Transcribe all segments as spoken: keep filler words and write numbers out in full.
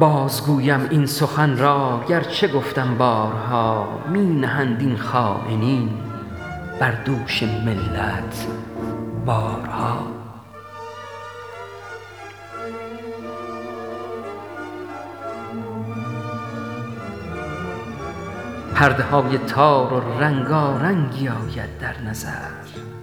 بازگویم این سخن را گرچه گفتم بارها، می نهند این خائنین بر دوش ملت بارها. پرده های تار و رنگارنگی آید در نظر،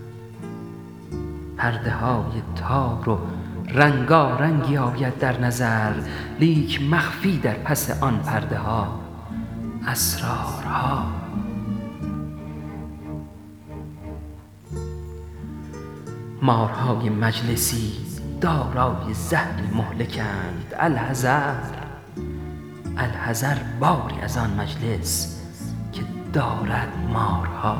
پرده های تار و رنگارنگی آید در نظر، لیک مخفی در پس آن پرده ها اسرارها. مارهای مجلسی دارای زهر مهلکند، الحذر الحذر باری از آن مجلس که دارد مارها.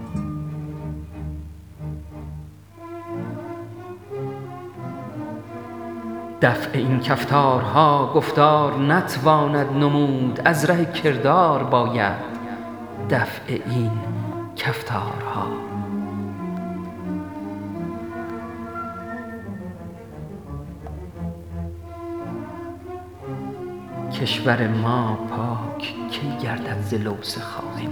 دفع این کفتارها گفتار نتواند نمود، از ره کردار باید دفع این کفتارها. کشور ما پاک کی گردد ز لوث خائنین،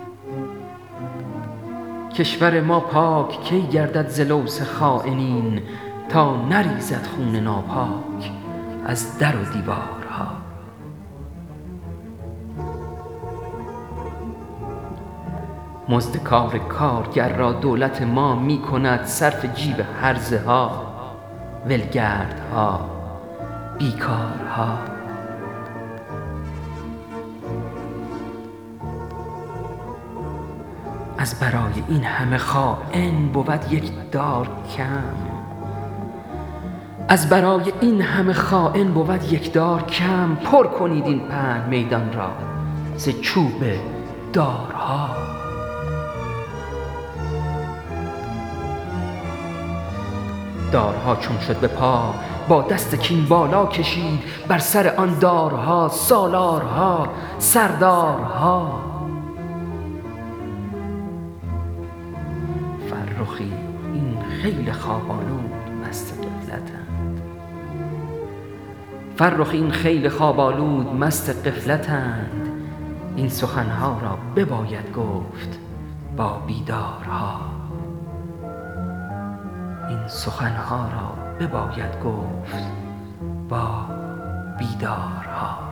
کشور ما پاک کی گردد ز لوث خائنین، تا نریزد خون ناپاک از در و دیوارها. مزد کار کارگر را دولت ما می کند صرف جیب هرزه ها، ولگردها، بیکارها. از برای این همه خائن بود یک دار کم، از برای این همه خائن بود یک دار کم. پر کنید این پهن میدان را ز چوب دارها. دارها چون شد به پا با دست کین بالا کشید، بر سر آن دارها سالارها، سردارها. فرخی این خیل خواب آلود مست غفلتند، فرخی این خیل خواب آلود مست غفلتند. این سخنها را بباید گفت با بیدارها، این سخنها را بباید گفت با بیدارها.